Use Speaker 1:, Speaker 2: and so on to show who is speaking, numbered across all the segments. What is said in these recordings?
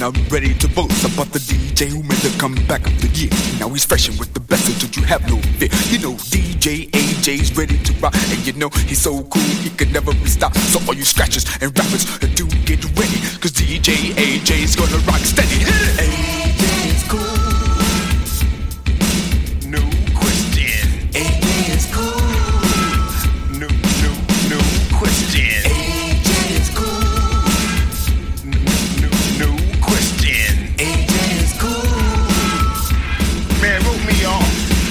Speaker 1: I'm ready to boast about the DJ who made the comeback of the year. Now he's freshin' with the best, so don't you have no fear. You know DJ AJ's ready to rock, and you know he's so cool he could never be stopped. So all you scratchers and rappers do get ready, cause DJ AJ's gonna rock steady. AJ is cool, no question. AJ is cool, no question. AJ is cool, no question. AJ is cool. Man, wrote me off.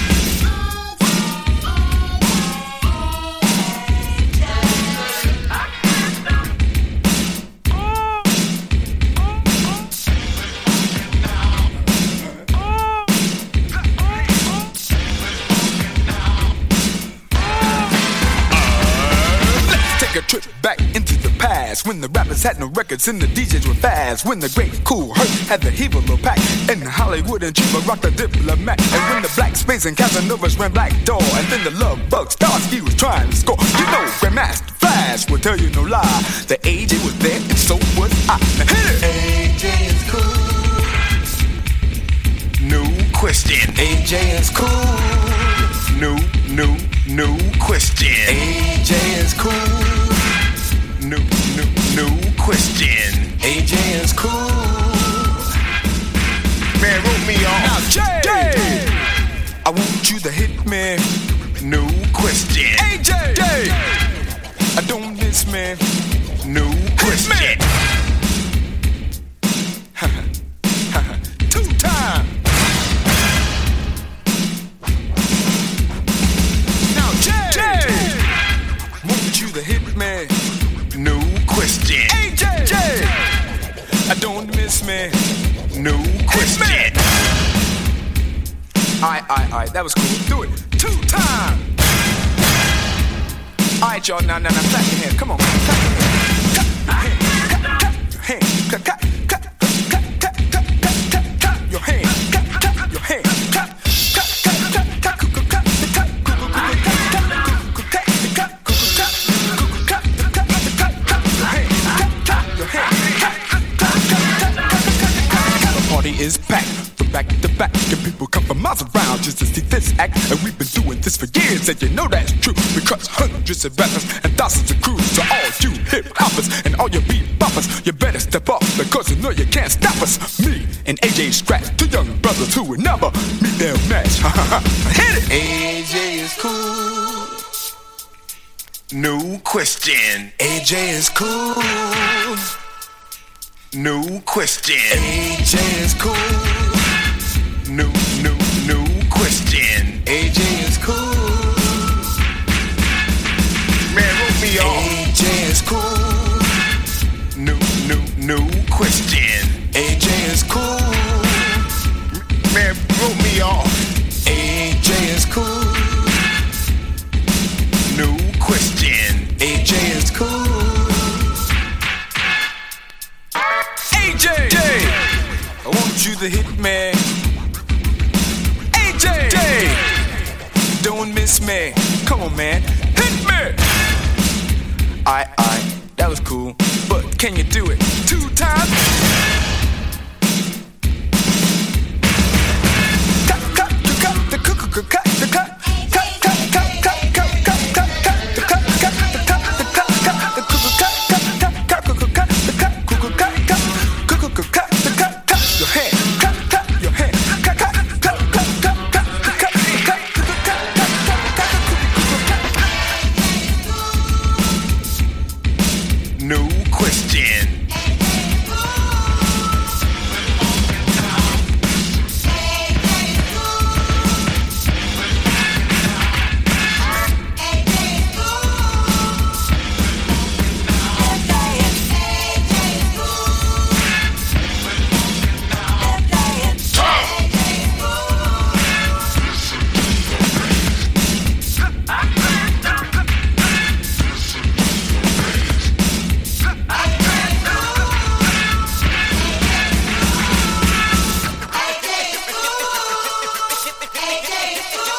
Speaker 1: A trip back into the past, when the rappers had no records and the DJs were fast, when the great Kool Herc had the Hevalo pack, and Hollywood and Chiba rocked the Diplomat, and when the Black Spades and Casanovas ran Black Door, and then the Love Bug Starsky was trying to score. You know Grandmaster Flash will tell you no lie, the AJ was there and so was I. Now hit it! AJ is cool, no question. AJ is cool, no question. AJ is cool, no question. AJ is cool. Man, wrote me off. Now Jay, I want you to hit me, no question. AJ, I don't miss me, no question. Two time. To hit me, no question. AJ, I don't miss me, no question. Alright, that was cool. Do it 2 times. Alright, y'all, now, clap your hands. Come on, clap your hands. Clap your hands. Clap your hands. Is packed from back to back, and people come from miles around just to see this act. And we've been doing this for years, and you know that's true, because hundreds of rappers and thousands of crews. So all you hip hoppers and all your beat boppers, you better step up, because you know you can't stop us. Me and AJ Scratch, 2 young brothers who will never meet their match. Hit it! AJ is cool, no question. AJ is cool, no question. AJ is cool, no question. AJ is cool. Man, wrote me off. AJ is cool, no question. AJ is cool. Man, wrote me off. AJ is cool, no question. AJ is cool. AJ, I want you to hit me. AJ, don't miss me. Come on, man, hit me. Alright, that was cool, but can you do it 2 times? No question.
Speaker 2: AJ